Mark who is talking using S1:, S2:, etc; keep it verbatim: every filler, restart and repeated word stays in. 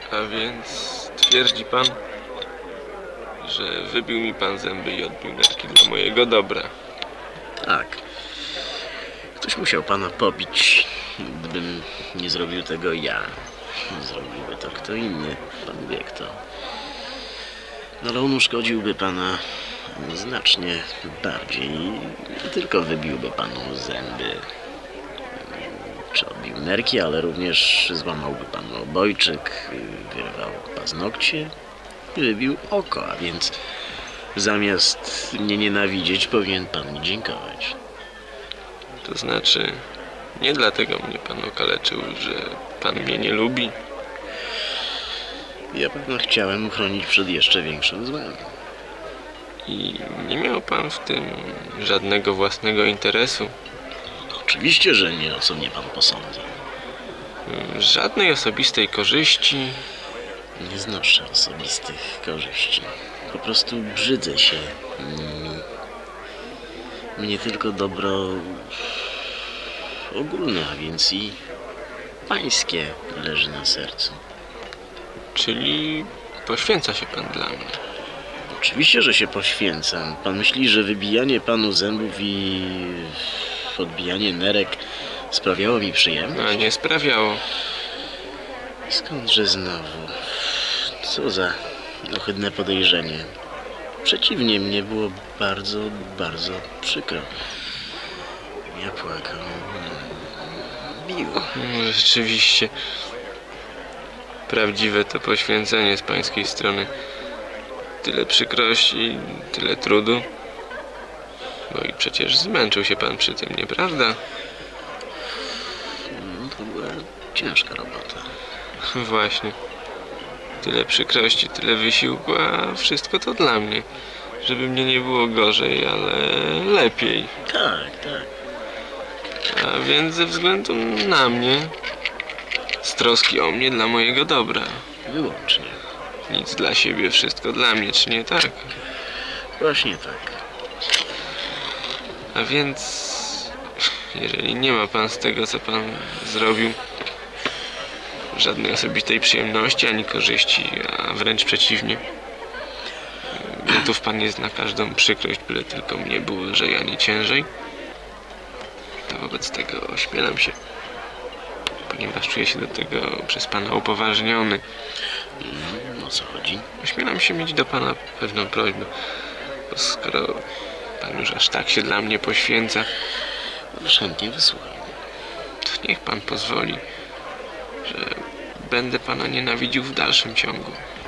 S1: A więc twierdzi pan, że wybił mi pan zęby i odbił nerki dla mojego dobra.
S2: Tak. Ktoś musiał pana pobić. Gdybym nie zrobił tego ja, zrobiłby to kto inny. Pan wie kto. No ale on uszkodziłby pana znacznie bardziej. Nie tylko wybiłby panu zęby, czy odbił nerki, ale również złamałby panu obojczyk, wyrwał paznokcie i wybił oko, a więc zamiast mnie nienawidzieć, powinien pan mi dziękować.
S1: To znaczy, nie dlatego mnie pan okaleczył, że pan mnie nie lubi.
S2: Ja pana chciałem uchronić przed jeszcze większym złem.
S1: I nie miał pan w tym żadnego własnego interesu.
S2: Oczywiście, że nie, o co mnie pan posądza.
S1: Żadnej osobistej korzyści.
S2: Nie znoszę osobistych korzyści. Po prostu brzydzę się nimi. Mnie tylko dobro ogólne, a więc i pańskie leży na sercu.
S1: Czyli poświęca się pan dla mnie.
S2: Oczywiście, że się poświęcam. Pan myśli, że wybijanie panu zębów i odbijanie nerek sprawiało mi przyjemność?
S1: A nie sprawiało.
S2: Skądże znowu? Co za ohydne podejrzenie. Przeciwnie, mnie było bardzo, bardzo przykro. Ja płakał. Bił.
S1: No, rzeczywiście. Prawdziwe to poświęcenie z pańskiej strony. Tyle przykrości, tyle trudu. Bo i przecież zmęczył się pan przy tym, nieprawda?
S2: No, to była ciężka robota.
S1: Właśnie. Tyle przykrości, tyle wysiłku, a wszystko to dla mnie. Żeby mnie nie było gorzej, ale lepiej.
S2: Tak, tak.
S1: A więc ze względu na mnie, z troski o mnie, dla mojego dobra.
S2: Wyłącznie.
S1: Nic dla siebie, wszystko dla mnie, czy nie tak?
S2: Właśnie tak.
S1: A więc, jeżeli nie ma pan z tego, co pan zrobił, żadnej osobistej przyjemności, ani korzyści, a wręcz przeciwnie, gotów pan jest na każdą przykrość, byle tylko mnie było lżej, a nie ciężej, to wobec tego ośmielam się, ponieważ czuję się do tego przez pana upoważniony.
S2: Mm, o co chodzi?
S1: Ośmielam się mieć do pana pewną prośbę, bo skoro pan już aż tak się dla mnie poświęca,
S2: Już chętnie wysłucham.
S1: to niech pan pozwoli, że będę pana nienawidził w dalszym ciągu.